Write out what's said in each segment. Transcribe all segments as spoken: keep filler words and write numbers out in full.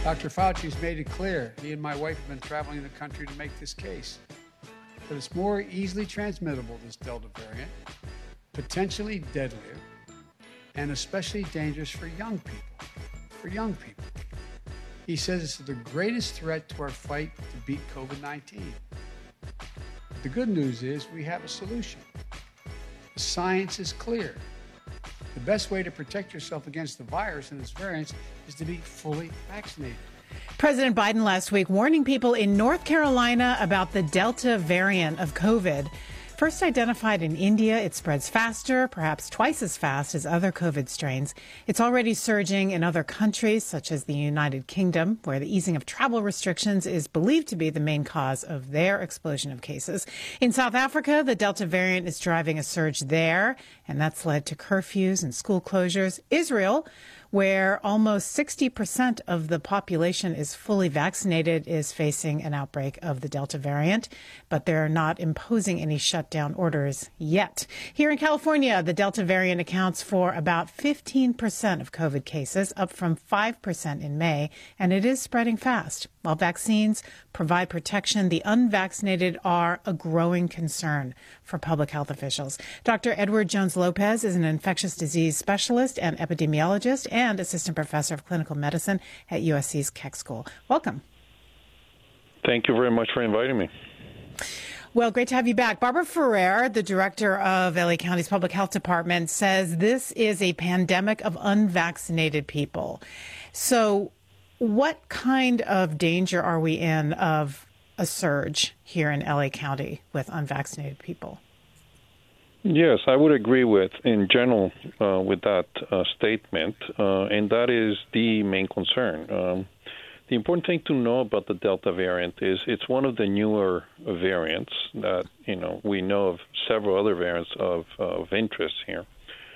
Doctor Fauci's made it clear. He and my wife have been traveling the country to make this case. But it's more easily transmittable, this Delta variant, potentially deadlier, and especially dangerous for young people. For young people. He says it's the greatest threat to our fight to beat COVID nineteen. The good news is we have a solution. The science is clear. The best way to protect yourself against the virus and its variants is to be fully vaccinated. President Biden last week warning people in North Carolina about the Delta variant of COVID. First identified in India, it spreads faster, perhaps twice as fast as other COVID strains. It's already surging in other countries, such as the United Kingdom, where the easing of travel restrictions is believed to be the main cause of their explosion of cases. In South Africa, the Delta variant is driving a surge there, and that's led to curfews and school closures. Israel, where almost sixty percent of the population is fully vaccinated, is facing an outbreak of the Delta variant, but they're not imposing any shutdown orders yet. Here in California, the Delta variant accounts for about fifteen percent of COVID cases, up from five percent in May, and it is spreading fast. While vaccines provide protection, the unvaccinated are a growing concern for public health officials. Doctor Edward Jones-Lopez is an infectious disease specialist and epidemiologist and assistant professor of clinical medicine at U S C's Keck School. Welcome. Thank you very much for inviting me. Well, great to have you back. Barbara Ferrer, the director of L A County's Public Health Department, says this is a pandemic of unvaccinated people. So what kind of danger are we in of a surge here in L A County with unvaccinated people? Yes, I would agree with, in general, uh, with that uh, statement, uh, and that is the main concern. Um, the important thing to know about the Delta variant is it's one of the newer variants that, you know, we know of several other variants of, of interest here.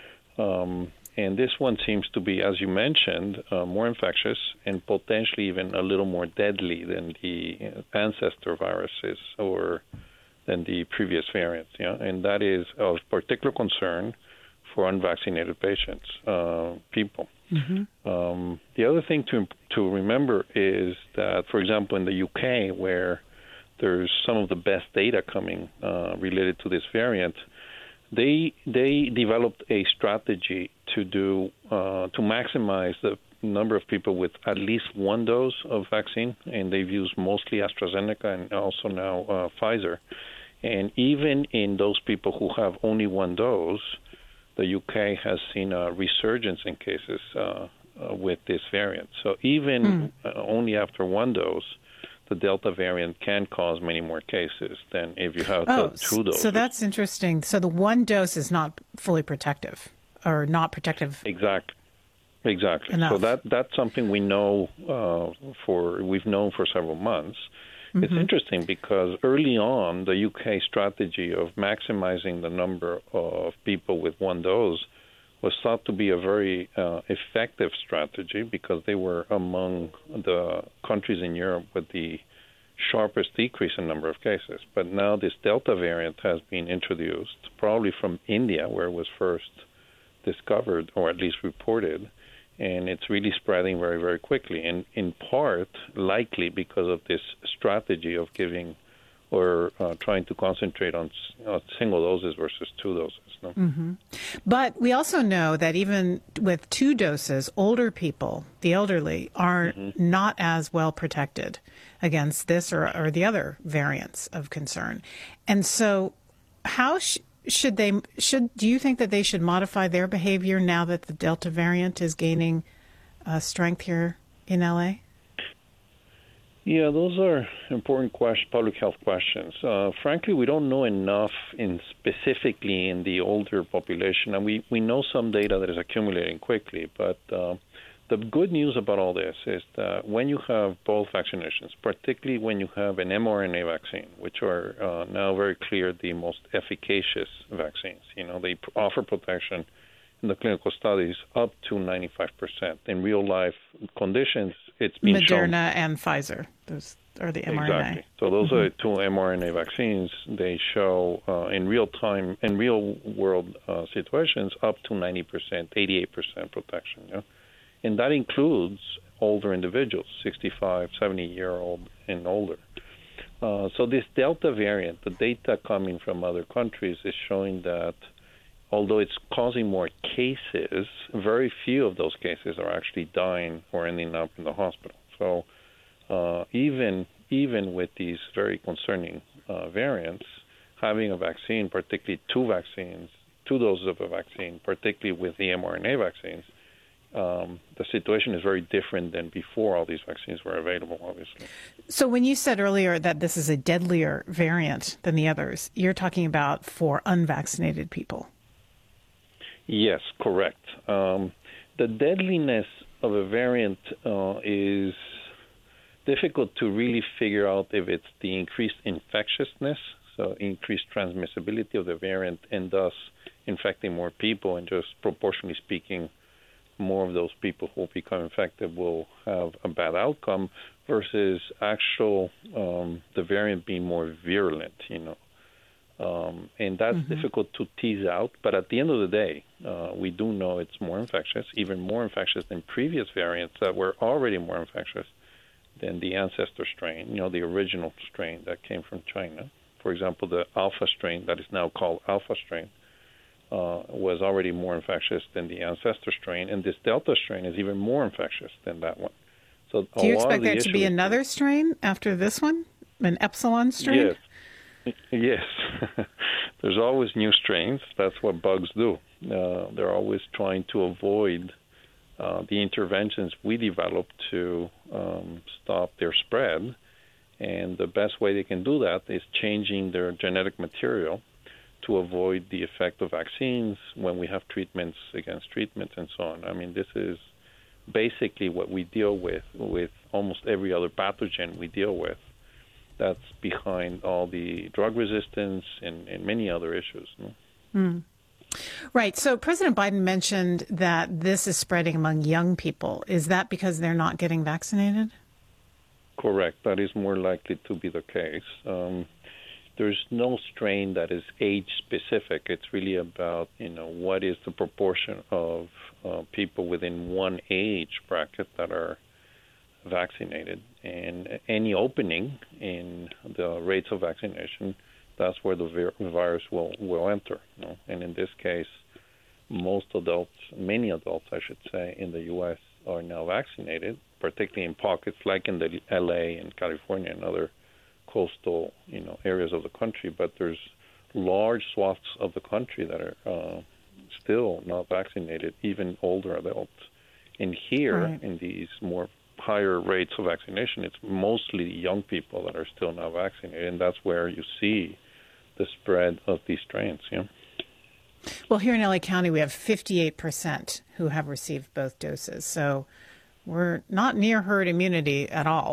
Um, and this one seems to be, as you mentioned, uh, more infectious and potentially even a little more deadly than the ancestor viruses or than the previous variants, yeah, and that is of particular concern for unvaccinated patients, uh, people. Mm-hmm. Um, the other thing to to remember is that, for example, in the U K, where there's some of the best data coming uh, related to this variant, they they developed a strategy to do uh, to maximize the number of people with at least one dose of vaccine, and they've used mostly AstraZeneca and also now uh, Pfizer. And even in those people who have only one dose, the U K has seen a resurgence in cases uh, uh, with this variant. So even mm. uh, only after one dose, the Delta variant can cause many more cases than if you have oh, the two doses. So that's interesting. So the one dose is not fully protective or not protective. Exactly. Exactly. Enough. So that that's something we know uh, for we've known for several months. Mm-hmm. It's interesting because early on, the U K strategy of maximizing the number of people with one dose was thought to be a very uh, effective strategy because they were among the countries in Europe with the sharpest decrease in number of cases. But now this Delta variant has been introduced, probably from India, where it was first discovered or at least reported. And it's really spreading very, very quickly, and in part likely because of this strategy of giving or uh, trying to concentrate on uh, single doses versus two doses. No? Mm-hmm. But we also know that even with two doses, older people, the elderly, are mm-hmm. not as well protected against this or, or the other variants of concern. And so how sh- Should they? Should do you think that they should modify their behavior now that the Delta variant is gaining uh, strength here in L A? Yeah, those are important question, public health questions. Uh, frankly, we don't know enough in specifically in the older population, and we, we know some data that is accumulating quickly. But uh, the good news about all this is that when you have both vaccinations, particularly when you have an mRNA vaccine, which are uh, now very clear the most efficacious vaccines, you know, they offer protection in the clinical studies up to ninety-five percent. In real-life conditions, it's been Moderna shown. Moderna and Pfizer, those are the mRNA. Exactly. So those mm-hmm. are two mRNA vaccines. They show uh, in real time, in real-world uh, situations, up to ninety percent, eighty-eight percent protection. Yeah? And that includes older individuals, sixty-five, seventy year old and older. Uh, so this Delta variant, the data coming from other countries is showing that although it's causing more cases, very few of those cases are actually dying or ending up in the hospital. So uh, even even with these very concerning uh, variants, having a vaccine, particularly two vaccines, two doses of a vaccine, particularly with the mRNA vaccines, Um, the situation is very different than before all these vaccines were available, obviously. So when you said earlier that this is a deadlier variant than the others, you're talking about for unvaccinated people. Yes, correct. Um, the deadliness of a variant uh, is difficult to really figure out if it's the increased infectiousness, so increased transmissibility of the variant, and thus infecting more people, and just proportionally speaking, more of those people who become infected will have a bad outcome versus actual um, the variant being more virulent, you know. Um, and that's mm-hmm. difficult to tease out. But at the end of the day, uh, we do know it's more infectious, even more infectious than previous variants that were already more infectious than the ancestor strain, you know, the original strain that came from China. For example, the alpha strain that is now called alpha strain Uh, was already more infectious than the ancestor strain, and this Delta strain is even more infectious than that one. So, do you expect there to be another strain after this one, an epsilon strain? Yes, yes. There's always new strains. That's what bugs do. Uh, they're always trying to avoid uh, the interventions we develop to um, stop their spread, and the best way they can do that is changing their genetic material to avoid the effect of vaccines when we have treatments against treatments and so on. I mean, this is basically what we deal with with almost every other pathogen we deal with. That's behind all the drug resistance and, and many other issues. No? Mm. Right. So President Biden mentioned that this is spreading among young people. Is that because they're not getting vaccinated? Correct. That is more likely to be the case. Um, There's no strain that is age-specific. It's really about, you know, what is the proportion of uh, people within one age bracket that are vaccinated. And any opening in the rates of vaccination, that's where the vir- virus will, will enter. You know? And in this case, most adults, many adults, I should say, in the U S are now vaccinated, particularly in pockets like in the L A and California and other coastal, you know, areas of the country, but there's large swaths of the country that are uh, still not vaccinated, even older adults. And here, right. in these more higher rates of vaccination, it's mostly young people that are still not vaccinated, and that's where you see the spread of these strains. Yeah. Well, here in L A County, we have fifty-eight percent who have received both doses, so we're not near herd immunity at all.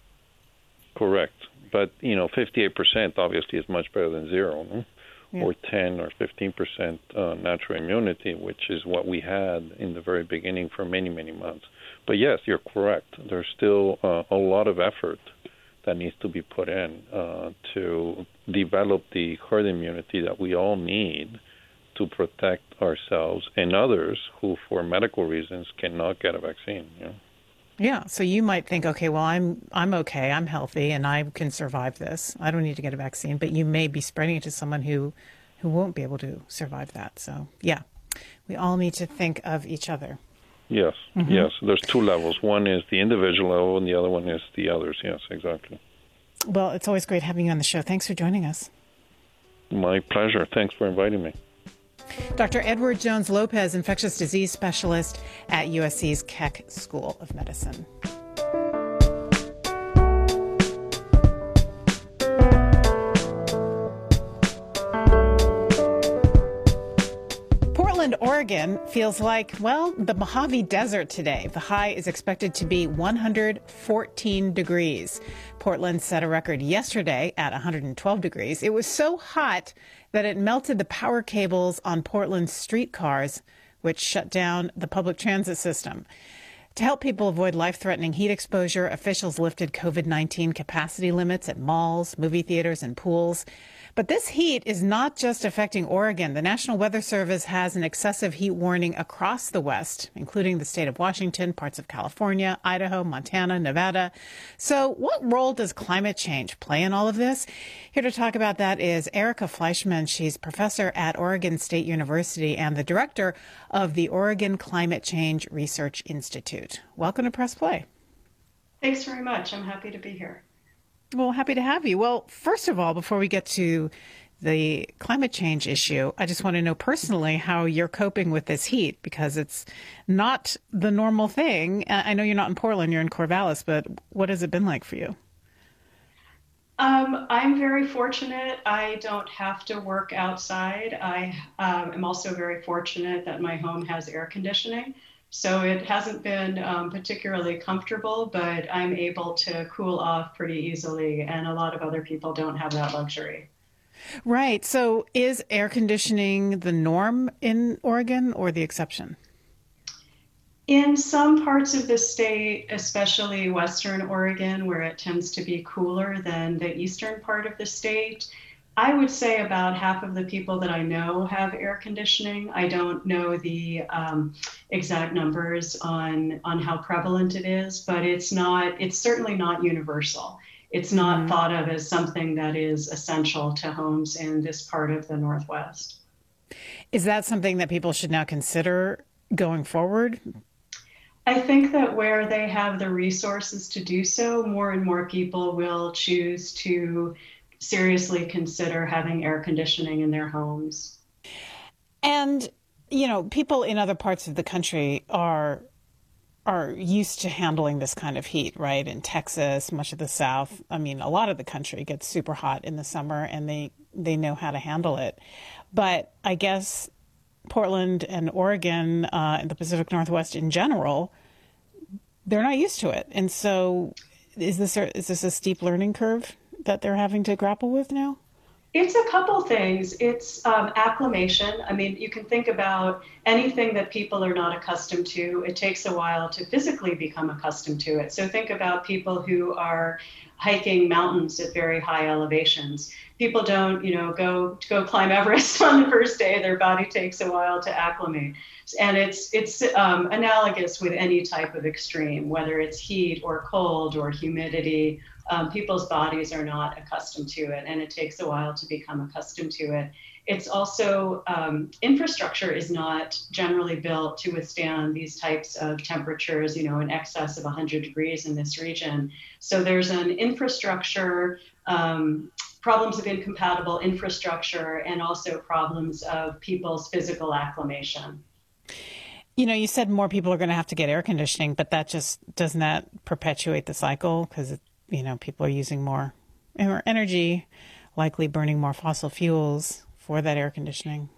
Correct. But, you know, fifty-eight percent obviously is much better than zero, no? Yeah. Or ten or fifteen percent uh, natural immunity, which is what we had in the very beginning for many, many months. But, yes, you're correct. There's still uh, a lot of effort that needs to be put in uh, to develop the herd immunity that we all need to protect ourselves and others who, for medical reasons, cannot get a vaccine, you know? Yeah, so you might think, okay, well, I'm I'm okay, I'm healthy, and I can survive this. I don't need to get a vaccine, but you may be spreading it to someone who, who won't be able to survive that. So, yeah, we all need to think of each other. Yes, mm-hmm. yes. There's two levels. One is the individual level, and the other one is the others. Yes, exactly. Well, it's always great having you on the show. Thanks for joining us. My pleasure. Thanks for inviting me. Doctor Edward Jones Lopez, infectious disease specialist at U S C's Keck School of Medicine. Portland, Oregon feels like, well, the Mojave Desert today. The high is expected to be one hundred fourteen degrees. Portland set a record yesterday at one hundred twelve degrees. It was so hot that it melted the power cables on Portland's streetcars, which shut down the public transit system. To help people avoid life-threatening heat exposure, officials lifted COVID nineteen capacity limits at malls, movie theaters, and pools. But this heat is not just affecting Oregon. The National Weather Service has an excessive heat warning across the West, including the state of Washington, parts of California, Idaho, Montana, Nevada. So what role does climate change play in all of this? Here to talk about that is Erica Fleischman. She's professor at Oregon State University and the director of the Oregon Climate Change Research Institute. Welcome to Press Play. Thanks very much. I'm happy to be here. Well, happy to have you. Well, first of all, before we get to the climate change issue, I just want to know personally how you're coping with this heat, because it's not the normal thing. I know you're not in Portland, you're in Corvallis, but what has it been like for you? Um, I'm very fortunate. I don't have to work outside. I um, am also very fortunate that my home has air conditioning. So it hasn't been um, particularly comfortable, but I'm able to cool off pretty easily. And a lot of other people don't have that luxury. Right. So is air conditioning the norm in Oregon or the exception? In some parts of the state, especially Western Oregon, where it tends to be cooler than the eastern part of the state, I would say about half of the people that I know have air conditioning. I don't know the um, exact numbers on, on how prevalent it is, but it's not, it's certainly not universal. It's not mm-hmm. thought of as something that is essential to homes in this part of the Northwest. Is that something that people should now consider going forward? I think that where they have the resources to do so, more and more people will choose to seriously consider having air conditioning in their homes. And, you know, people in other parts of the country are are used to handling this kind of heat, right? In Texas, much of the South, I mean, a lot of the country gets super hot in the summer, and they, they know how to handle it. But I guess Portland and Oregon uh, and the Pacific Northwest in general, they're not used to it. And so is this a, is this a steep learning curve that they're having to grapple with now? It's a couple things. It's um, acclimation. I mean, you can think about anything that people are not accustomed to. It takes a while to physically become accustomed to it. So think about people who are hiking mountains at very high elevations. People don't, you know, go go climb Everest on the first day. Their body takes a while to acclimate. And it's it's um, analogous with any type of extreme, whether it's heat or cold or humidity. Um, people's bodies are not accustomed to it, and it takes a while to become accustomed to it. It's also, um, infrastructure is not generally built to withstand these types of temperatures, you know, in excess of one hundred degrees in this region. So there's an infrastructure, um, problems of incompatible infrastructure, and also problems of people's physical acclimation. You know, you said more people are going to have to get air conditioning, but that just, doesn't that perpetuate the cycle? Because it you know, people are using more energy, likely burning more fossil fuels for that air conditioning.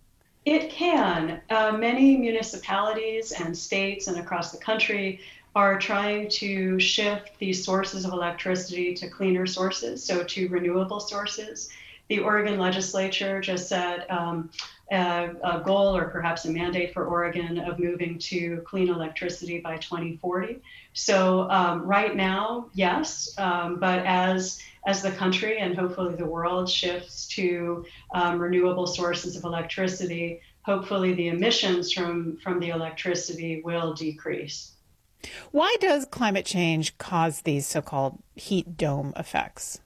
It can. Uh, many municipalities and states and across the country are trying to shift these sources of electricity to cleaner sources, so to renewable sources. The Oregon legislature just set um, a, a goal, or perhaps a mandate for Oregon, of moving to clean electricity by twenty forty. So um, right now, yes, um, but as as the country and hopefully the world shifts to um, renewable sources of electricity, hopefully the emissions from, from the electricity will decrease. Why does climate change cause these so-called heat dome effects?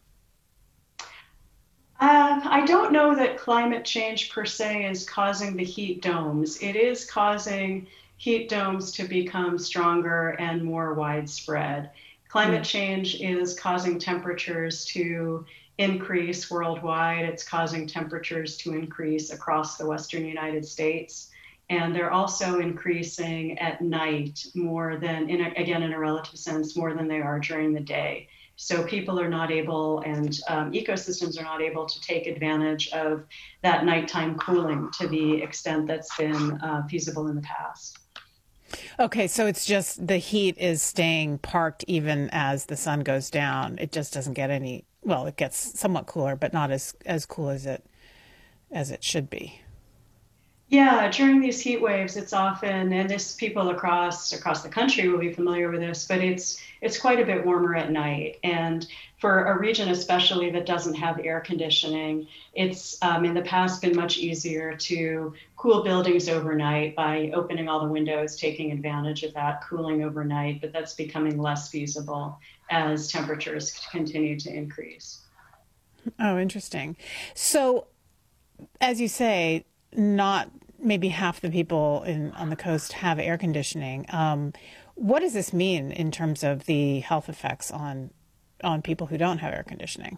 Uh, I don't know that climate change per se is causing the heat domes. It is causing heat domes to become stronger and more widespread. Climate mm. change is causing temperatures to increase worldwide. It's causing temperatures to increase across the Western United States. And they're also increasing at night more than, in a, again, in a relative sense, more than they are during the day. So people are not able, and um, ecosystems are not able to take advantage of that nighttime cooling to the extent that's been uh, feasible in the past. Okay, so it's just the heat is staying parked even as the sun goes down. It just doesn't get any, well, it gets somewhat cooler, but not as, as cool as it as it should be. Yeah, during these heat waves, it's often, and this people across across the country will be familiar with this, but it's it's quite a bit warmer at night. And for a region especially that doesn't have air conditioning, it's um, in the past been much easier to cool buildings overnight by opening all the windows, taking advantage of that cooling overnight, but that's becoming less feasible as temperatures continue to increase. Oh, interesting. So, as you say, not maybe half the people in on the coast have air conditioning. Um, what does this mean in terms of the health effects on on people who don't have air conditioning?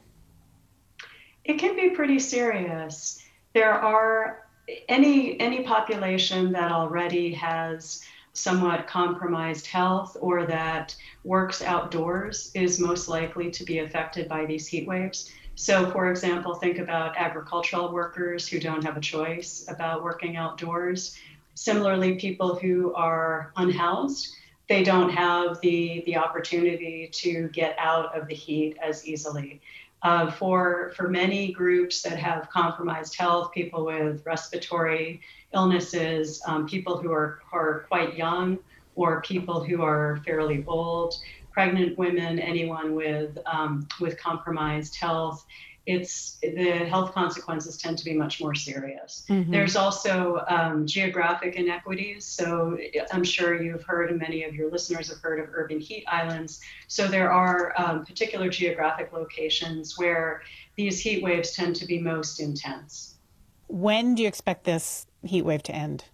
It can be pretty serious. There are any any population that already has somewhat compromised health or that works outdoors is most likely to be affected by these heat waves. So, for example, think about agricultural workers who don't have a choice about working outdoors. Similarly, people who are unhoused, they don't have the, the opportunity to get out of the heat as easily. Uh, for, for many groups that have compromised health, people with respiratory illnesses, um, people who are, who are quite young, or people who are fairly old, pregnant women, anyone with um, with compromised health, it's the health consequences tend to be much more serious. Mm-hmm. There's also um, geographic inequities. So I'm sure you've heard, and many of your listeners have heard of urban heat islands. So there are um, particular geographic locations where these heat waves tend to be most intense. When do you expect this heat wave to end?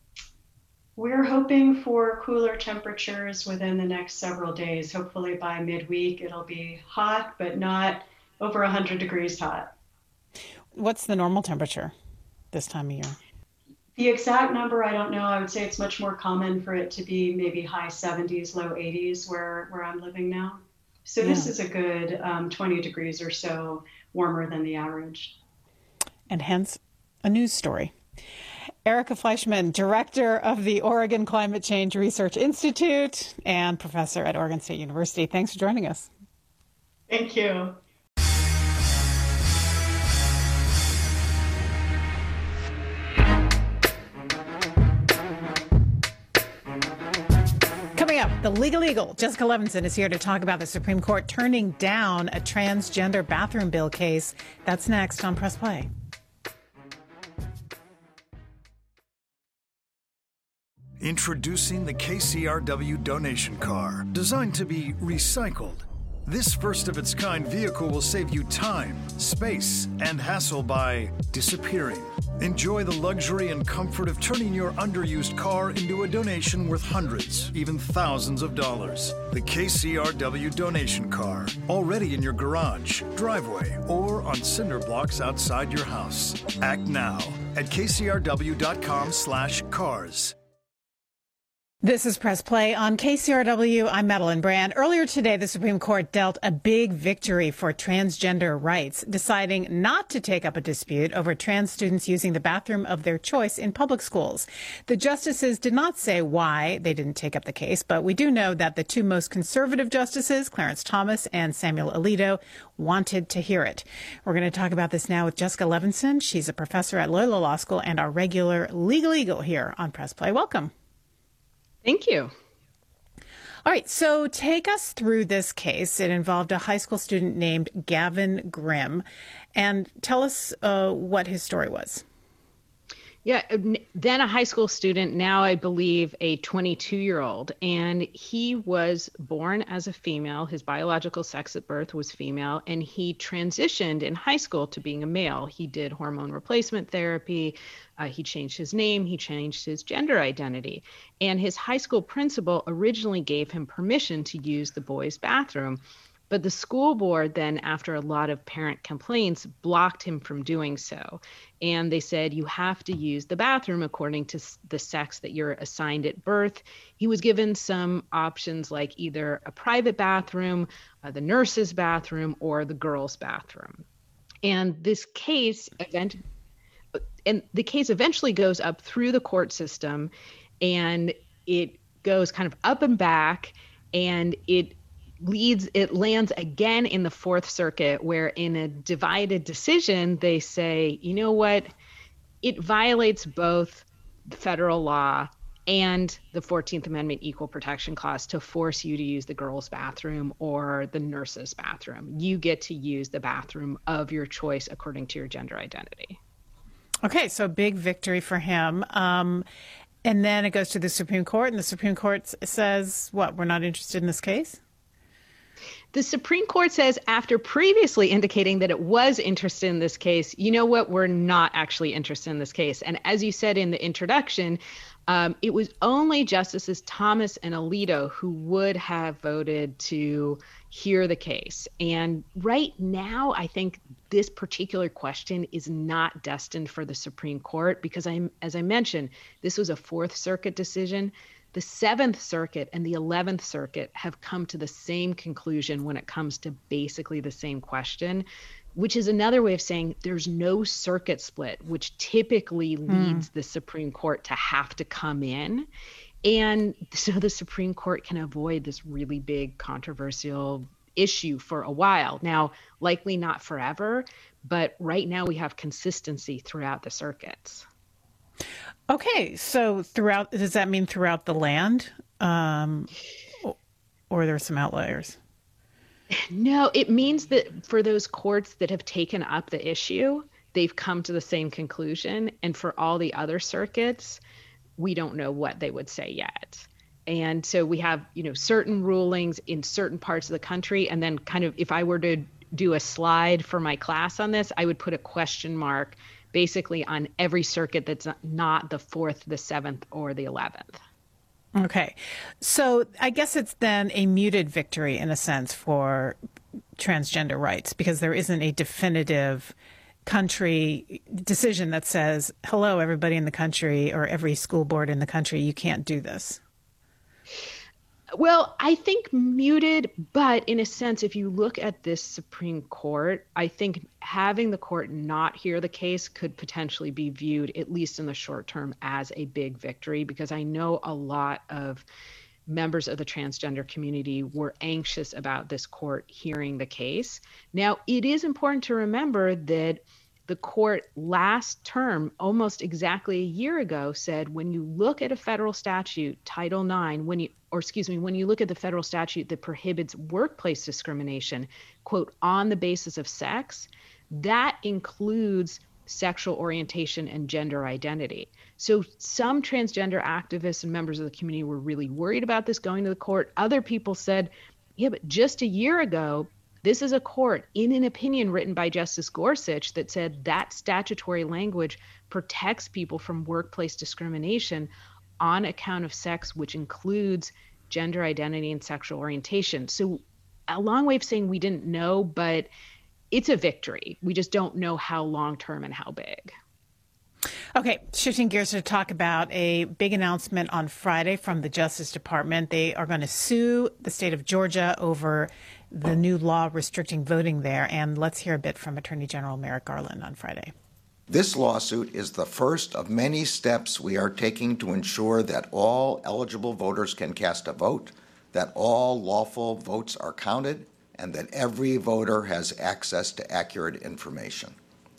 We're hoping for cooler temperatures within the next several days. Hopefully by midweek it'll be hot, but not over one hundred degrees hot. What's the normal temperature this time of year? The exact number, I don't know. I would say it's much more common for it to be maybe high seventies, low eighties where, where I'm living now. So yeah. This is a good um, twenty degrees or so warmer than the average. And hence a news story. Erica Fleischman, director of the Oregon Climate Change Research Institute and professor at Oregon State University. Thanks for joining us. Thank you. Coming up, the Legal Eagle, Jessica Levinson, is here to talk about the Supreme Court turning down a transgender bathroom bill case. That's next on Press Play. Introducing the K C R W donation car, designed to be recycled. This first-of-its-kind vehicle will save you time, space, and hassle by disappearing. Enjoy the luxury and comfort of turning your underused car into a donation worth hundreds, even thousands of dollars. The K C R W donation car, already in your garage, driveway, or on cinder blocks outside your house. Act now at k c r w dot com slash cars. This is Press Play on K C R W. I'm Madeline Brand. Earlier today, the Supreme Court dealt a big victory for transgender rights, deciding not to take up a dispute over trans students using the bathroom of their choice in public schools. The justices did not say why they didn't take up the case, but we do know that the two most conservative justices, Clarence Thomas and Samuel Alito, wanted to hear it. We're going to talk about this now with Jessica Levinson. She's a professor at Loyola Law School and our regular Legal Eagle here on Press Play. Welcome. Thank you. All right, so take us through this case. It involved a high school student named Gavin Grimm, and tell us uh, what his story was. Yeah, then a high school student, now I believe a twenty-two-year-old, and he was born as a female. His biological sex at birth was female, and he transitioned in high school to being a male. He did hormone replacement therapy. Uh, he changed his name. He changed his gender identity. And his high school principal originally gave him permission to use the boys' bathroom. But the school board then, after a lot of parent complaints, blocked him from doing so. And they said, you have to use the bathroom according to the sex that you're assigned at birth. He was given some options like either a private bathroom, uh, the nurse's bathroom, or the girls' bathroom. And this case event, and the case eventually goes up through the court system, and it goes kind of up and back, and it leads, it lands again in the Fourth Circuit, where in a divided decision, they say, you know what, it violates both federal law and the fourteenth Amendment Equal Protection Clause to force you to use the girls' bathroom or the nurse's bathroom. You get to use the bathroom of your choice according to your gender identity. Okay, so big victory for him. Um, and then it goes to the Supreme Court, and the Supreme Court says, what, we're not interested in this case? The Supreme Court says, after previously indicating that it was interested in this case, you know what, we're not actually interested in this case. And as you said in the introduction, um, it was only Justices Thomas and Alito who would have voted to hear the case. And right now, I think this particular question is not destined for the Supreme Court because, I'm, as I mentioned, this was a Fourth Circuit decision. The Seventh Circuit and the Eleventh Circuit have come to the same conclusion when it comes to basically the same question, which is another way of saying there's no circuit split, which typically leads mm. the Supreme Court to have to come in. And so the Supreme Court can avoid this really big controversial issue for a while. Now, likely not forever, but right now we have consistency throughout the circuits. Okay, so throughout, does that mean throughout the land, um, or are there some outliers? No, it means that for those courts that have taken up the issue, they've come to the same conclusion. And for all the other circuits, we don't know what they would say yet. And so we have, you know, certain rulings in certain parts of the country. And then kind of, if I were to do a slide for my class on this, I would put a question mark basically on every circuit that's not the fourth, the seventh, or the eleventh. Okay. So I guess it's then a muted victory in a sense for transgender rights because there isn't a definitive country decision that says, hello, everybody in the country or every school board in the country, you can't do this. Well, I think muted, but in a sense, if you look at this Supreme Court, I think having the court not hear the case could potentially be viewed, at least in the short term, as a big victory, because I know a lot of members of the transgender community were anxious about this court hearing the case. Now, it is important to remember that the court last term, almost exactly a year ago, said when you look at a federal statute, Title nine, when you, or excuse me, when you look at the federal statute that prohibits workplace discrimination, quote, on the basis of sex, that includes sexual orientation and gender identity. So some transgender activists and members of the community were really worried about this going to the court. Other people said, yeah, but just a year ago, this is a court in an opinion written by Justice Gorsuch that said that statutory language protects people from workplace discrimination on account of sex, which includes gender identity and sexual orientation. So a long way of saying we didn't know, but it's a victory. We just don't know how long-term and how big. Okay, shifting gears to talk about a big announcement on Friday from the Justice Department. They are going to sue the state of Georgia over the new law restricting voting there. And let's hear a bit from Attorney General Merrick Garland on Friday. This lawsuit is the first of many steps we are taking to ensure that all eligible voters can cast a vote, that all lawful votes are counted, and that every voter has access to accurate information.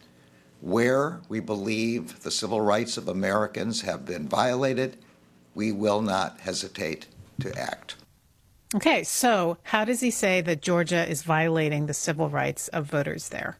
Where we believe the civil rights of Americans have been violated, we will not hesitate to act. Okay, so how does he say that Georgia is violating the civil rights of voters there?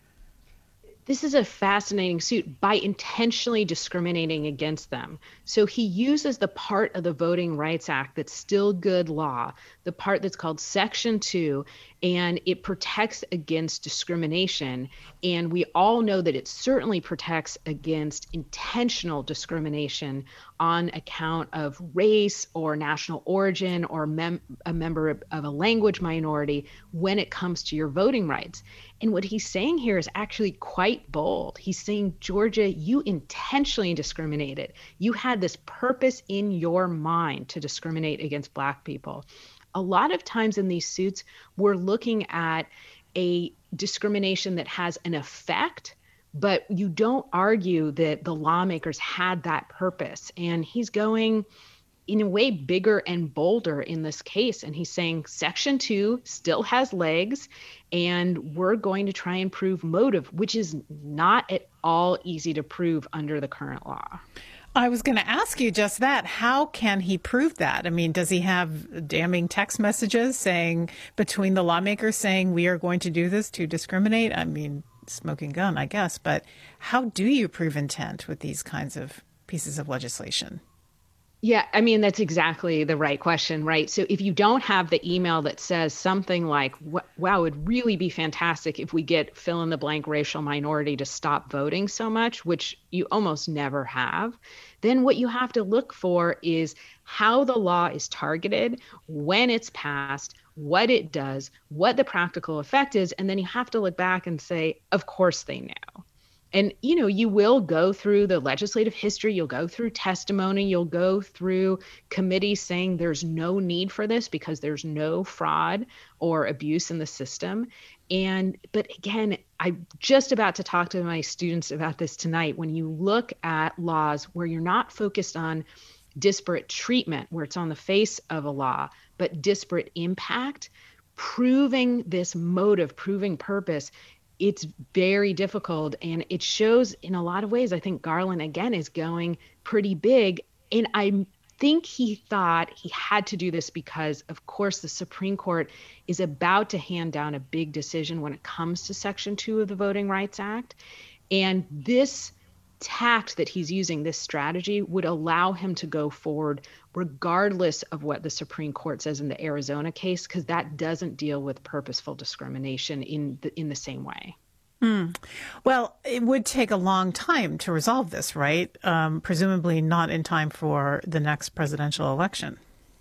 This is a fascinating suit by intentionally discriminating against them. So he uses the part of the Voting Rights Act that's still good law, the part that's called Section two, and it protects against discrimination. And we all know that it certainly protects against intentional discrimination on account of race or national origin or mem- a member of, of a language minority when it comes to your voting rights. And what he's saying here is actually quite bold. He's saying, Georgia, you intentionally discriminated. You had this purpose in your mind to discriminate against Black people. A lot of times in these suits, we're looking at a discrimination that has an effect, but you don't argue that the lawmakers had that purpose. And he's going in a way bigger and bolder in this case. And he's saying Section two still has legs, and we're going to try and prove motive, which is not at all easy to prove under the current law. I was going to ask you just that. How can he prove that? I mean, does he have damning text messages saying between the lawmakers saying we are going to do this to discriminate? I mean, smoking gun, I guess. But how do you prove intent with these kinds of pieces of legislation? Yeah, I mean, that's exactly the right question, right? So if you don't have the email that says something like, wow, it would really be fantastic if we get fill in the blank racial minority to stop voting so much, which you almost never have, then what you have to look for is how the law is targeted, when it's passed, what it does, what the practical effect is. And then you have to look back and say, of course they know. And, you know, you will go through the legislative history, you'll go through testimony, you'll go through committees saying there's no need for this because there's no fraud or abuse in the system. And, but again, I'm just about to talk to my students about this tonight. When you look at laws where you're not focused on disparate treatment, where it's on the face of a law, but disparate impact, proving this motive, proving purpose, it's very difficult. And it shows in a lot of ways. I think Garland, again, is going pretty big. And I think he thought he had to do this because, of course, the Supreme Court is about to hand down a big decision when it comes to Section two of the Voting Rights Act. And this tact that he's using, this strategy, would allow him to go forward regardless of what the Supreme Court says in the Arizona case, because that doesn't deal with purposeful discrimination in the, in the same way. Hmm. Well, it would take a long time to resolve this, right? Um, presumably not in time for the next presidential election.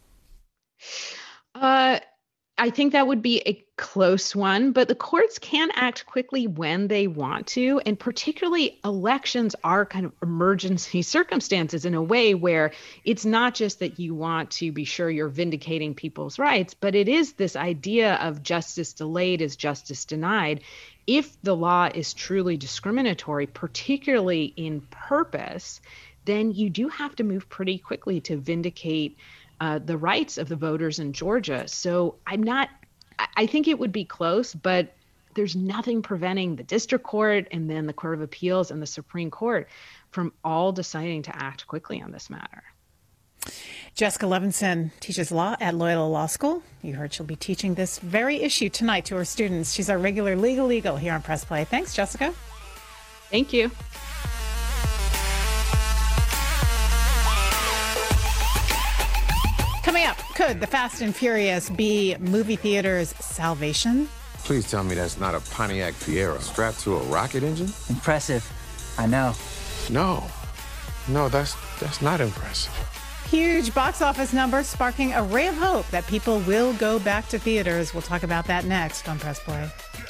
Uh, I think that would be a close one, but the courts can act quickly when they want to. And particularly elections are kind of emergency circumstances in a way where it's not just that you want to be sure you're vindicating people's rights, but it is this idea of justice delayed is justice denied. If the law is truly discriminatory, particularly in purpose, then you do have to move pretty quickly to vindicate Uh, the rights of the voters in Georgia. So I'm not, I think it would be close, but there's nothing preventing the district court and then the Court of Appeals and the Supreme Court from all deciding to act quickly on this matter. Jessica Levinson teaches law at Loyola Law School. You heard she'll be teaching this very issue tonight to her students. She's our regular legal eagle here on Press Play. Thanks, Jessica. Thank you. Coming up, could the Fast and Furious be movie theaters' salvation? Please tell me that's not a Pontiac Fiero strapped to a rocket engine? Impressive. I know. No. No, that's that's not impressive. Huge box office numbers sparking a ray of hope that people will go back to theaters. We'll talk about that next on Press Play.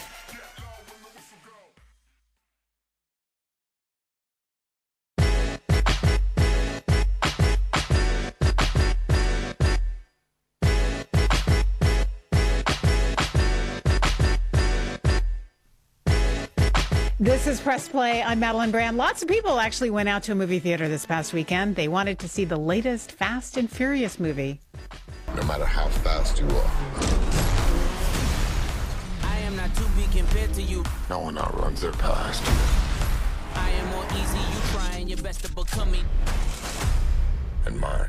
This is Press Play. I'm Madeline Brand. Lots of people actually went out to a movie theater this past weekend. They wanted to see the latest Fast and Furious movie. No matter how fast you are, I am not to be compared to you. no one outruns their past. I am more easy, you trying your best to become me. And mine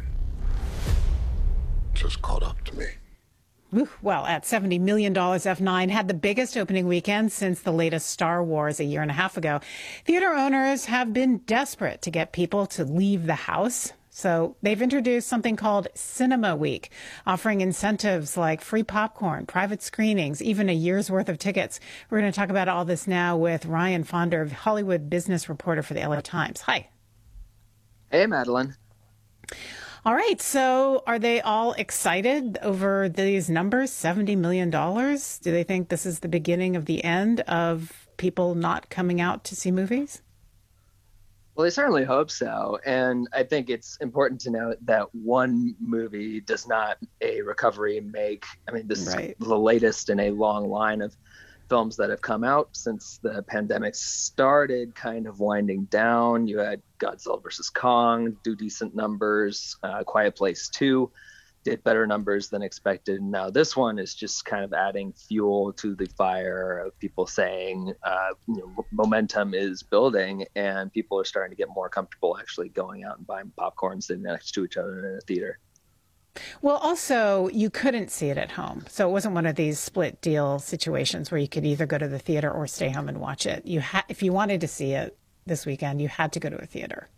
just caught up to me. Well, at seventy million dollars, F nine had the biggest opening weekend since the latest Star Wars a year and a half ago. Theater owners have been desperate to get people to leave the house. So they've introduced something called Cinema Week, offering incentives like free popcorn, private screenings, even a year's worth of tickets. We're going to talk about all this now with Ryan Fonder, Hollywood business reporter for the L A Times. Hi. Hey, Madeline. All right. So are they all excited over these numbers, seventy million dollars? Do they think this is the beginning of the end of people not coming out to see movies? Well, I certainly hope so. And I think it's important to note that one movie does not a recovery make. I mean, this right. is the latest in a long line of films that have come out since the pandemic started kind of winding down. You had Godzilla versus Kong do decent numbers, uh, Quiet Place two did better numbers than expected. Now this one is just kind of adding fuel to the fire of people saying uh, you know, momentum is building and people are starting to get more comfortable actually going out and buying popcorn sitting next to each other in a theater. Well, also, you couldn't see it at home. So it wasn't one of these split deal situations where you could either go to the theater or stay home and watch it. You ha- if you wanted to see it this weekend, you had to go to a theater.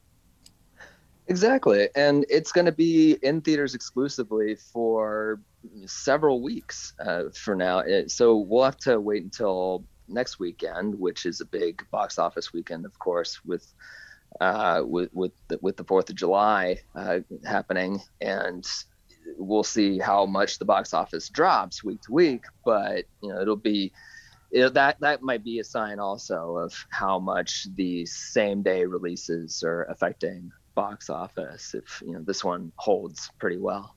Exactly. And it's going to be in theaters exclusively for several weeks uh, for now. It, so we'll have to wait until next weekend, which is a big box office weekend, of course, with uh, with with the, with the fourth of July uh, happening. And we'll see how much the box office drops week to week. But, you know, it'll be it, that that might be a sign also of how much the same day releases are affecting box office, if you know this one holds pretty well.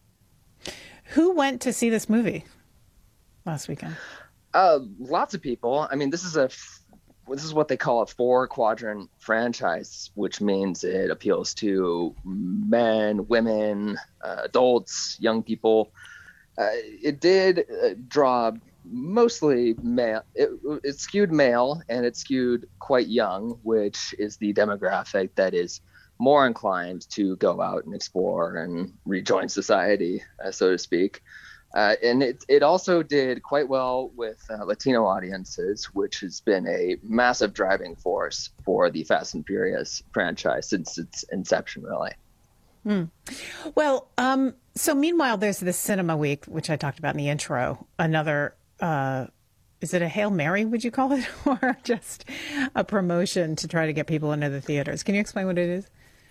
Who went to see this movie last weekend? Uh, lots of people. I mean, this is a this is what they call a four quadrant franchise, which means it appeals to men, women, uh, adults, young people. Uh, it did uh, draw mostly male. It, it skewed male and it skewed quite young, which is the demographic that is more inclined to go out and explore and rejoin society, uh, so to speak. Uh, and it it also did quite well with uh, Latino audiences, which has been a massive driving force for the Fast and Furious franchise since its inception, really. Hmm. Well, um, so meanwhile, there's the Cinema Week, which I talked about in the intro. Another, uh, is it a Hail Mary, would you call it? Or just a promotion to try to get people into the theaters? Can you explain what it is?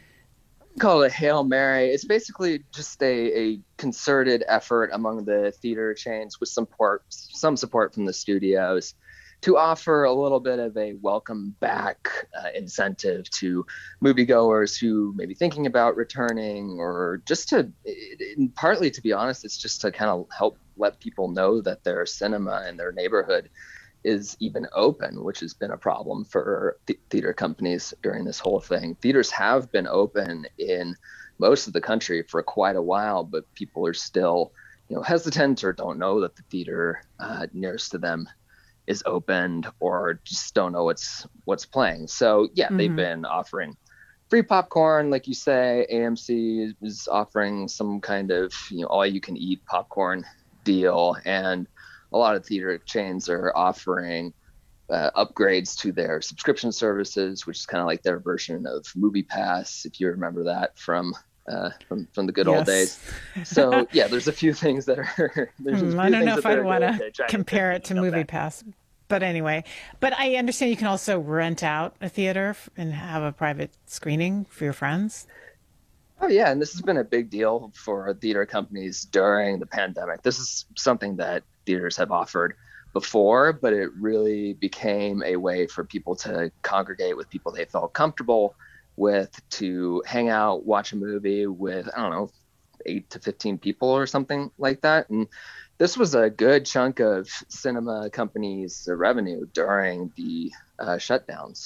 Call it Hail Mary. It's basically just a, a concerted effort among the theater chains with some support, some support from the studios to offer a little bit of a welcome back uh, incentive to moviegoers who may be thinking about returning, or just to, it, partly to be honest, it's just to kind of help let people know that their cinema in their neighborhood is even open, which has been a problem for th- theater companies during this whole thing. Theaters have been open in most of the country for quite a while, but people are still, you know, hesitant or don't know that the theater uh, nearest to them is opened, or just don't know what's what's playing. So yeah, mm-hmm. they've been offering free popcorn, like you say. A M C is offering some kind of, you know, all you can eat popcorn deal, and a lot of theater chains are offering uh, upgrades to their subscription services, which is kind of like their version of Movie Pass, if you remember that from uh, from from the good yes. old days. So yeah, there's a few things that are. There's hmm, I don't know if I'd want to compare it to Movie Pass, but anyway. But I understand you can also rent out a theater and have a private screening for your friends. Oh yeah, and this has been a big deal for theater companies during the pandemic. This is something that theaters have offered before, but it really became a way for people to congregate with people they felt comfortable with, to hang out, watch a movie with, I don't know, eight to fifteen people or something like that. And this was a good chunk of cinema companies' revenue during the uh, shutdowns.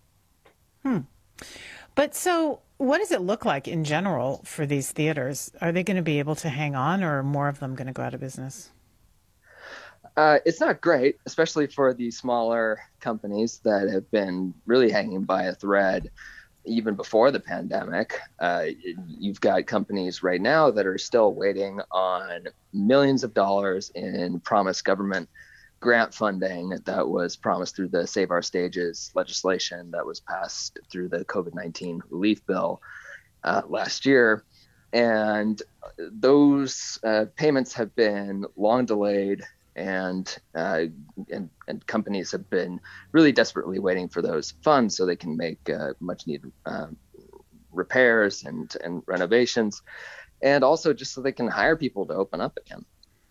Hmm. But so what does it look like in general for these theaters? Are they going to be able to hang on, or are more of them going to go out of business? Uh, it's not great, especially for the smaller companies that have been really hanging by a thread even before the pandemic. Uh, you've got companies right now that are still waiting on millions of dollars in promised government grant funding that was promised through the Save Our Stages legislation that was passed through the COVID nineteen relief bill uh, last year. And those uh, payments have been long delayed, and, uh, and and companies have been really desperately waiting for those funds so they can make uh, much needed uh, repairs and, and renovations, and also just so they can hire people to open up again.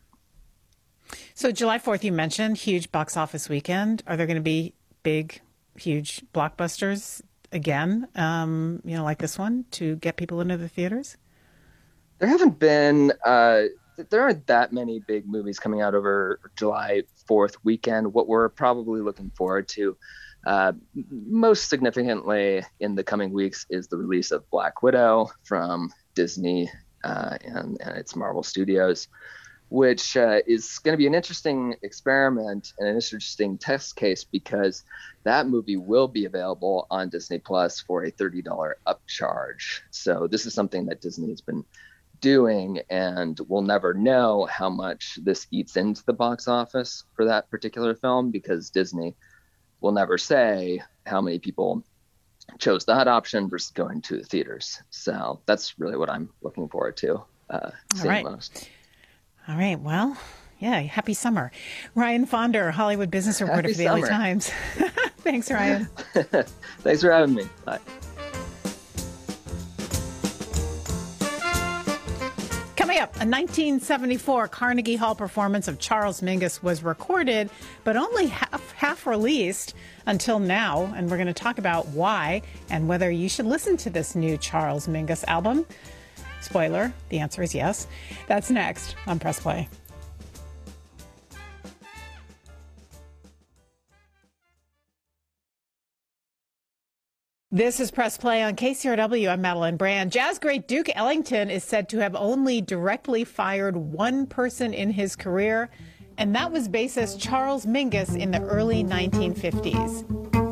So July fourth, you mentioned huge box office weekend. Are there going to be big, huge blockbusters again, um, you know, like this one, to get people into the theaters? There haven't been, uh, there aren't that many big movies coming out over July fourth weekend. What we're probably looking forward to uh, most significantly in the coming weeks is the release of Black Widow from Disney uh, and, and it's Marvel Studios, which uh, is going to be an interesting experiment and an interesting test case because that movie will be available on Disney Plus for a thirty dollars upcharge. So this is something that Disney has been doing, and we'll never know how much this eats into the box office for that particular film because Disney will never say how many people chose that option versus going to the theaters. So that's really what I'm looking forward to uh, seeing right. most. All right. Well, yeah. Happy summer. Ryan Fonder, Hollywood business reporter Happy for the L A summer. Times. Thanks, Ryan. Thanks for having me. Bye. Coming up, a nineteen seventy-four Carnegie Hall performance of Charles Mingus was recorded, but only half, half released until now. And we're going to talk about why and whether you should listen to this new Charles Mingus album. Spoiler, the answer is yes. That's next on Press Play. This is Press Play on K C R W. I'm Madeline Brand. Jazz great Duke Ellington is said to have only directly fired one person in his career, and that was bassist Charles Mingus in the early nineteen fifties.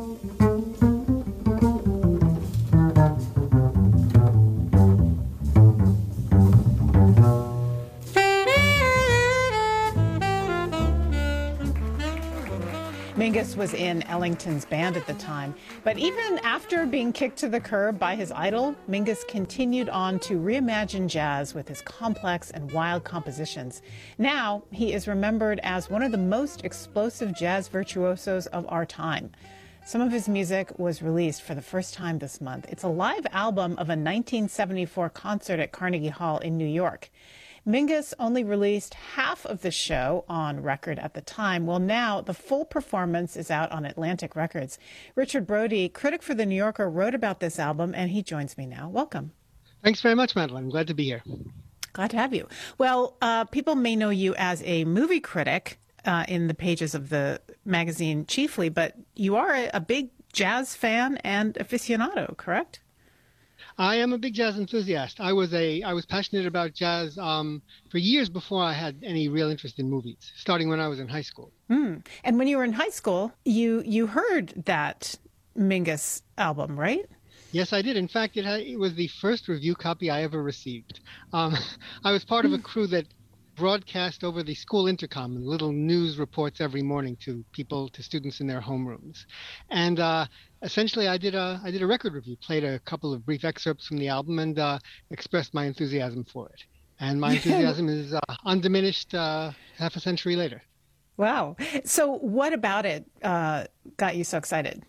Mingus was in Ellington's band at the time, but even after being kicked to the curb by his idol, Mingus continued on to reimagine jazz with his complex and wild compositions. Now, he is remembered as one of the most explosive jazz virtuosos of our time. Some of his music was released for the first time this month. It's a live album of a nineteen seventy-four concert at Carnegie Hall in New York. Mingus only released half of the show on record at the time. Well, now the full performance is out on Atlantic Records. Richard Brody, critic for The New Yorker, wrote about this album, and he joins me now. Welcome. Thanks very much, Madeline. I'm glad to be here. Glad to have you. Well, uh, people may know you as a movie critic uh, in the pages of the magazine chiefly, but you are a, a big jazz fan and aficionado, correct? I am a big jazz enthusiast. I was a I was passionate about jazz um, for years before I had any real interest in movies, starting when I was in high school. Mm. And when you were in high school, you you heard that Mingus album, right? Yes, I did. In fact, it, had, it was the first review copy I ever received. Um, I was part of a crew that broadcast over the school intercom little news reports every morning to people, to students in their homerooms. And uh, essentially, I did a I did a record review, played a couple of brief excerpts from the album, and uh, expressed my enthusiasm for it. And my enthusiasm is uh, undiminished uh, half a century later. Wow. So what about it uh, got you so excited?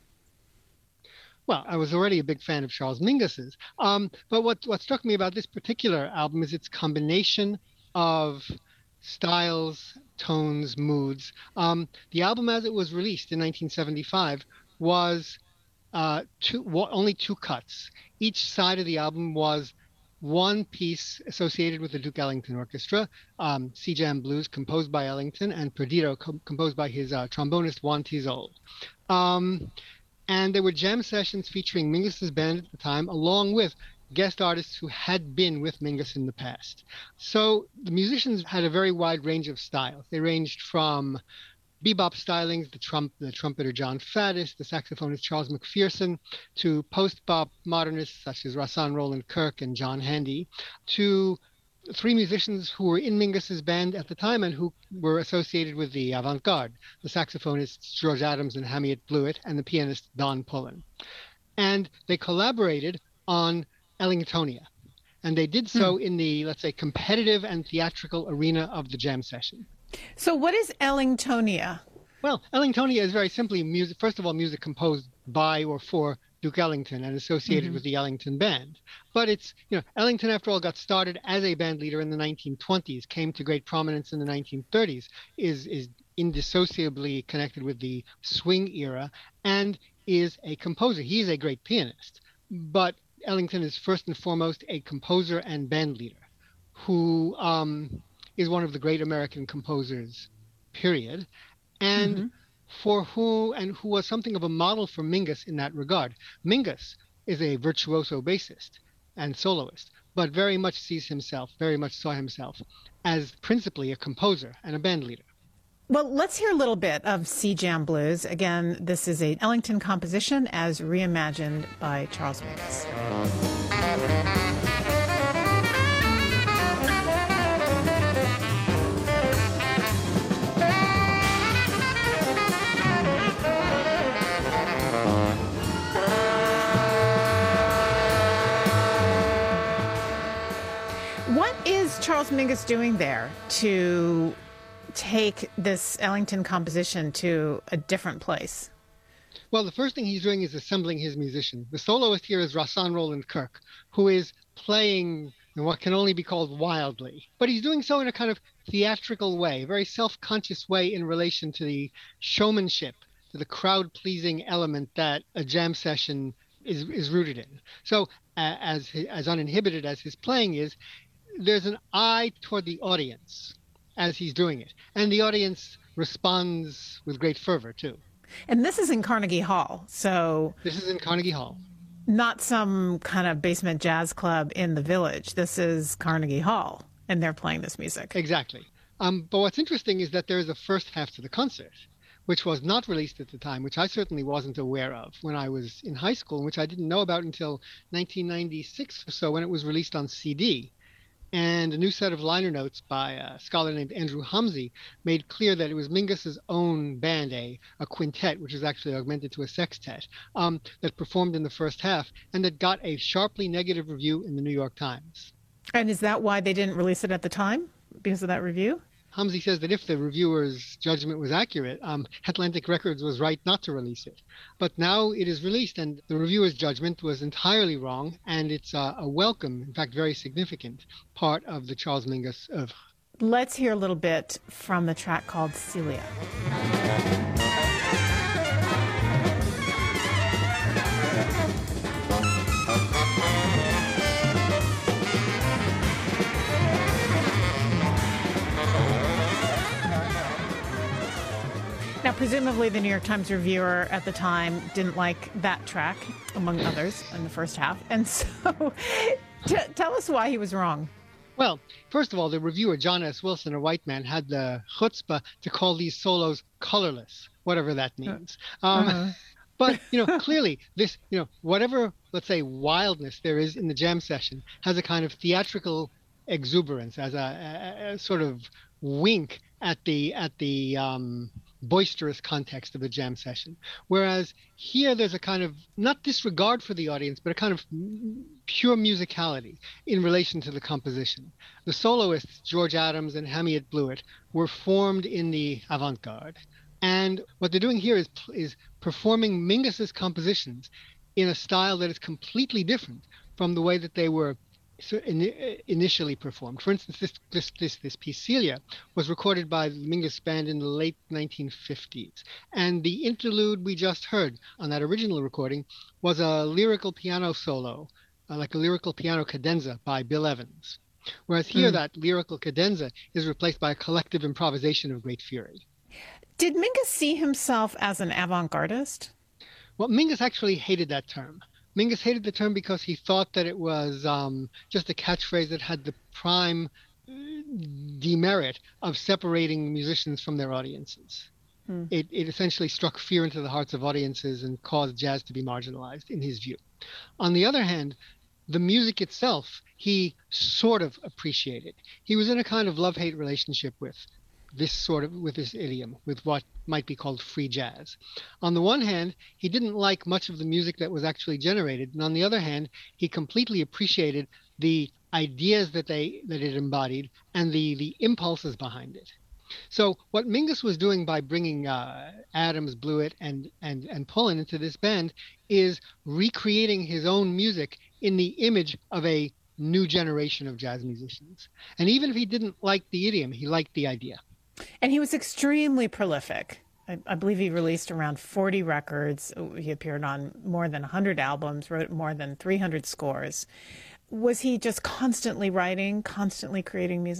Well, I was already a big fan of Charles Mingus's. Um, but what, what struck me about this particular album is its combination of styles, tones, moods. Um, the album as it was released in nineteen seventy-five was uh, two, only two cuts. Each side of the album was one piece associated with the Duke Ellington Orchestra, um, Sea Jam Blues composed by Ellington, and Perdido com- composed by his uh, trombonist Juan Tizol. Um, and there were jam sessions featuring Mingus's band at the time, along with guest artists who had been with Mingus in the past. So the musicians had a very wide range of styles. They ranged from bebop stylings, the, trump, the trumpeter John Faddis, the saxophonist Charles McPherson, to post-bop modernists such as Rahsaan Roland Kirk and John Handy, to three musicians who were in Mingus's band at the time and who were associated with the avant-garde, the saxophonists George Adams and Hamiet Blewett, and the pianist Don Pullen. And they collaborated on Ellingtonia, and they did so hmm. in the, let's say, competitive and theatrical arena of the jam session. So what is Ellingtonia? Well, Ellingtonia is very simply music, first of all, music composed by or for Duke Ellington and associated mm-hmm. with the Ellington Band. But it's, you know, Ellington, after all, got started as a band leader in the nineteen twenties, came to great prominence in the nineteen thirties, is, is indissociably connected with the swing era, and is a composer. He's a great pianist. But Ellington is first and foremost a composer and band leader who um, is one of the great American composers, period, and mm-hmm. for who and who was something of a model for Mingus in that regard. Mingus is a virtuoso bassist and soloist, but but very much sees himself, very much saw himself as principally a composer and a band leader. Well, let's hear a little bit of Sea Jam Blues. Again, this is a Ellington composition as reimagined by Charles Mingus. What is Charles Mingus doing there to take this Ellington composition to a different place? Well, the first thing he's doing is assembling his musicians. The soloist here is Rahsaan Roland Kirk, who is playing in what can only be called wildly. But he's doing so in a kind of theatrical way, a very self-conscious way in relation to the showmanship, to the crowd-pleasing element that a jam session is, is rooted in. So uh, as, as uninhibited as his playing is, there's an eye toward the audience as he's doing it. And the audience responds with great fervor, too. And this is in Carnegie Hall, so... This is in Carnegie Hall. Not some kind of basement jazz club in the Village. This is Carnegie Hall, and they're playing this music. Exactly. Um, but what's interesting is that there's a first half to the concert, which was not released at the time, which I certainly wasn't aware of when I was in high school, which I didn't know about until nineteen ninety-six or so when it was released on C D. And a new set of liner notes by a scholar named Andrew Humsey made clear that it was Mingus's own band, a, a quintet, which is actually augmented to a sextet, um, that performed in the first half and that got a sharply negative review in the New York Times. And is that why they didn't release it at the time? Because of that review? Humsey says that if the reviewer's judgment was accurate, um, Atlantic Records was right not to release it. But now it is released, and the reviewer's judgment was entirely wrong, and it's uh, a welcome, in fact, very significant part of the Charles Mingus oeuvre. Let's hear a little bit from the track called Celia. Now, presumably the New York Times reviewer at the time didn't like that track, among others, in the first half. And so t- tell us why he was wrong. Well, first of all, the reviewer, John S. Wilson, a white man, had the chutzpah to call these solos colorless, whatever that means. Um, uh-huh. But, you know, clearly this, you know, whatever, let's say, wildness there is in the jam session has a kind of theatrical exuberance, as a, a, a sort of wink at the at the um, boisterous context of the jam session. Whereas here there's a kind of, not disregard for the audience, but a kind of pure musicality in relation to the composition. The soloists, George Adams and Hamiet Bluiett, were formed in the avant-garde. And what they're doing here is is performing Mingus's compositions in a style that is completely different from the way that they were So in, initially performed. For instance, this this this this piece Celia was recorded by the Mingus Band in the late nineteen fifties, and the interlude we just heard on that original recording was a lyrical piano solo, uh, like a lyrical piano cadenza by Bill Evans. Whereas here, mm. that lyrical cadenza is replaced by a collective improvisation of great fury. Did Mingus see himself as an avant-gardist? Well, Mingus actually hated that term. Mingus hated the term because he thought that it was um, just a catchphrase that had the prime demerit of separating musicians from their audiences. Hmm. It, it essentially struck fear into the hearts of audiences and caused jazz to be marginalized, in his view. On the other hand, the music itself, he sort of appreciated. He was in a kind of love-hate relationship with this sort of, with this idiom, with what might be called free jazz. On the one hand, he didn't like much of the music that was actually generated, and on the other hand, he completely appreciated the ideas that they that it embodied and the the impulses behind it. So what Mingus was doing by bringing uh, Adams, Bluiett, and and and Pullen into this band is recreating his own music in the image of a new generation of jazz musicians. And even if he didn't like the idiom, he liked the idea. And he was extremely prolific. I, I believe he released around forty records. He appeared on more than one hundred albums, wrote more than three hundred scores. Was he just constantly writing, constantly creating music?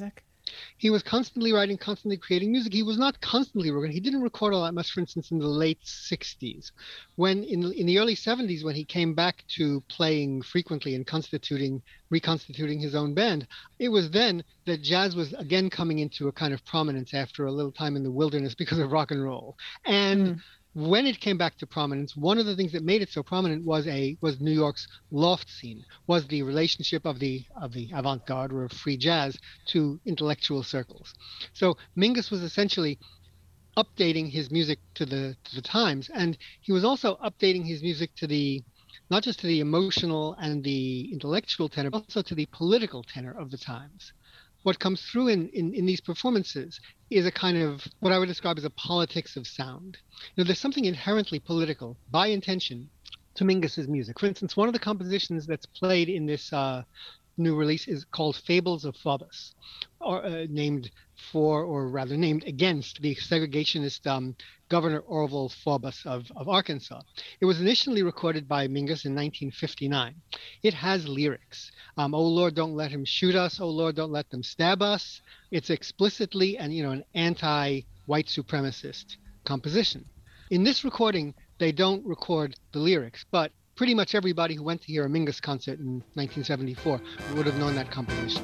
He was constantly writing, constantly creating music. He was not constantly recording. He didn't record all that much, for instance, in the late sixties. When in the, in the early seventies, when he came back to playing frequently and constituting, reconstituting his own band, it was then that jazz was again coming into a kind of prominence after a little time in the wilderness because of rock and roll. And mm. when it came back to prominence, one of the things that made it so prominent was a was New York's loft scene, was the relationship of the of the avant-garde or of free jazz to intellectual circles. So Mingus was essentially updating his music to the to the times, and he was also updating his music to the not just to the emotional and the intellectual tenor, but also to the political tenor of the times. What comes through in, in, in these performances is a kind of what I would describe as a politics of sound. You know, there's something inherently political, by intention, to Mingus's music. For instance, one of the compositions that's played in this uh, new release is called Fables of Phobos, or uh, named for, or rather named against, the segregationist um, Governor Orville Phobos of, of Arkansas. It was initially recorded by Mingus in nineteen fifty-nine. It has lyrics. Um, oh, Lord, don't let him shoot us. Oh, Lord, don't let them stab us. It's explicitly and you know an anti-white supremacist composition. In this recording, they don't record the lyrics, but pretty much everybody who went to hear a Mingus concert in nineteen seventy-four would have known that composition.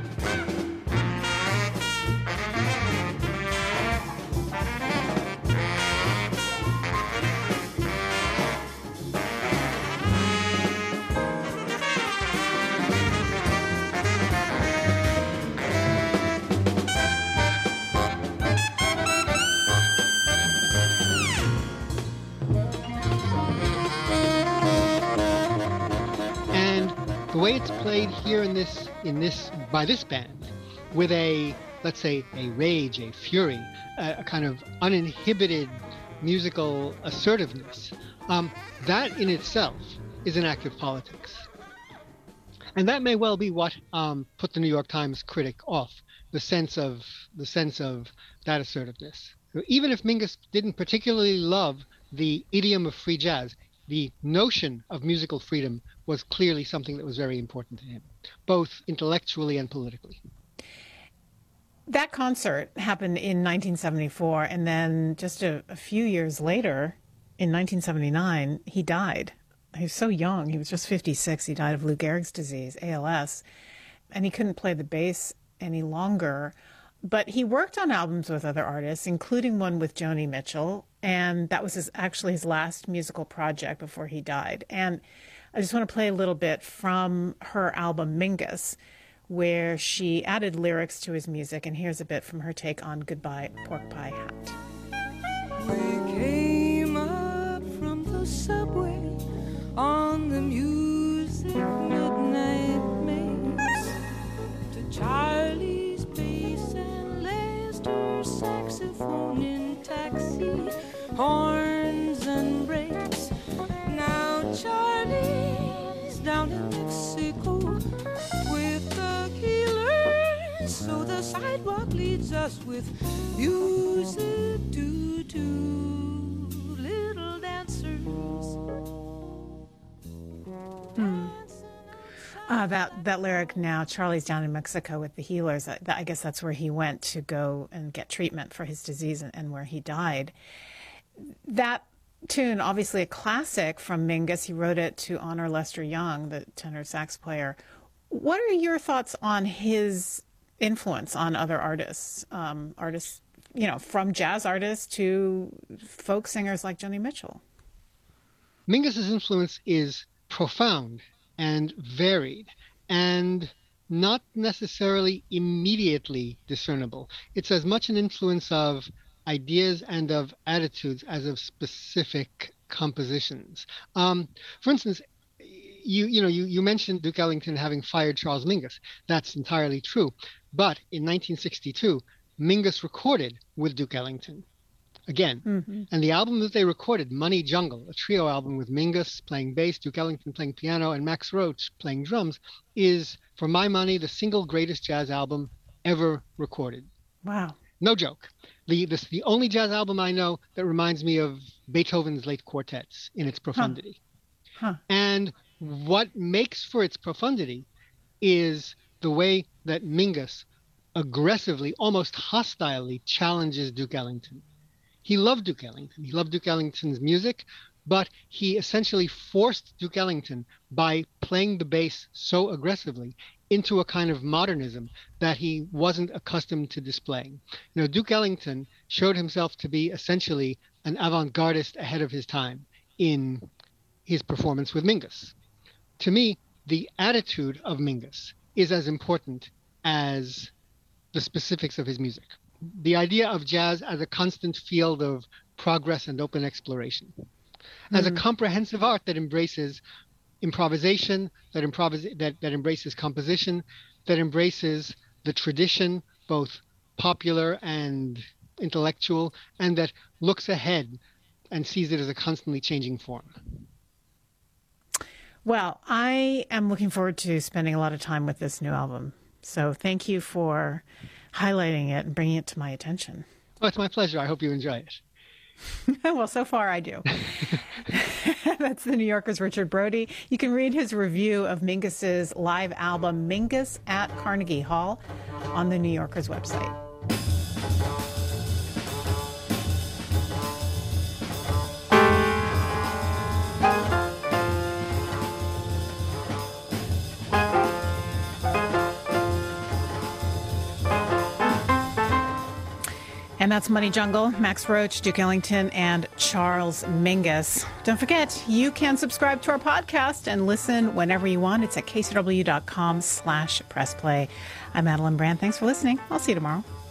The way it's played here in this, in this, by this band, with a, let's say, a rage, a fury, a, a kind of uninhibited musical assertiveness, um, that in itself is an act of politics. And that may well be what um, put the New York Times critic off, the sense of the sense of that assertiveness. Even if Mingus didn't particularly love the idiom of free jazz, the notion of musical freedom was clearly something that was very important to him, both intellectually and politically. That concert happened in nineteen seventy-four, and then just a, a few years later, in nineteen seventy-nine, he died. He was so young. He was just fifty-six. He died of Lou Gehrig's disease, A L S, and he couldn't play the bass any longer. But he worked on albums with other artists, including one with Joni Mitchell, and that was his, actually his last musical project before he died. And I just want to play a little bit from her album Mingus, where she added lyrics to his music, and here's a bit from her take on Goodbye Pork Pie Hat. We came up from the subway on the music midnight makes to Charlie's bass and Lester saxophone in taxi, horns and brakes. Now Charlie's down in Mexico with the killers, so the sidewalk leads us with music to two little dancers. Hmm. Uh, that that lyric, now Charlie's down in Mexico with the healers, I, I guess that's where he went to go and get treatment for his disease, and, and where he died. That tune, obviously a classic from Mingus. He wrote it to honor Lester Young, the tenor sax player. What are your thoughts on his influence on other artists, um, artists, you know, from jazz artists to folk singers like Joni Mitchell? Mingus's influence is profound and varied and not necessarily immediately discernible. It's as much an influence of ideas and of attitudes as of specific compositions. Um, for instance, you you know you, you mentioned Duke Ellington having fired Charles Mingus. That's entirely true. But in nineteen sixty-two, Mingus recorded with Duke Ellington again. Mm-hmm. And the album that they recorded, Money Jungle, a trio album with Mingus playing bass, Duke Ellington playing piano, and Max Roach playing drums, is, for my money, the single greatest jazz album ever recorded. Wow. No joke. The, this, the only jazz album I know that reminds me of Beethoven's late quartets in its profundity. Huh. Huh. And what makes for its profundity is the way that Mingus aggressively, almost hostilely challenges Duke Ellington. He loved Duke Ellington. He loved Duke Ellington's music, but he essentially forced Duke Ellington, by playing the bass so aggressively, into a kind of modernism that he wasn't accustomed to displaying. You know, Duke Ellington showed himself to be essentially an avant-gardist ahead of his time in his performance with Mingus. To me, the attitude of Mingus is as important as the specifics of his music. The idea of jazz as a constant field of progress and open exploration, as mm. a comprehensive art that embraces improvisation, that, improvis- that, that embraces composition, that embraces the tradition, both popular and intellectual, and that looks ahead and sees it as a constantly changing form. Well, I am looking forward to spending a lot of time with this new album. So thank you for highlighting it and bringing it to my attention. Oh, it's my pleasure. I hope you enjoy it. Well, so far I do. That's the New Yorker's Richard Brody. You can read his review of Mingus's live album, Mingus at Carnegie Hall, on the New Yorker's website. And that's Money Jungle, Max Roach, Duke Ellington, and Charles Mingus. Don't forget, you can subscribe to our podcast and listen whenever you want. It's at k c w dot com slash press play. I'm Madeline Brand. Thanks for listening. I'll see you tomorrow.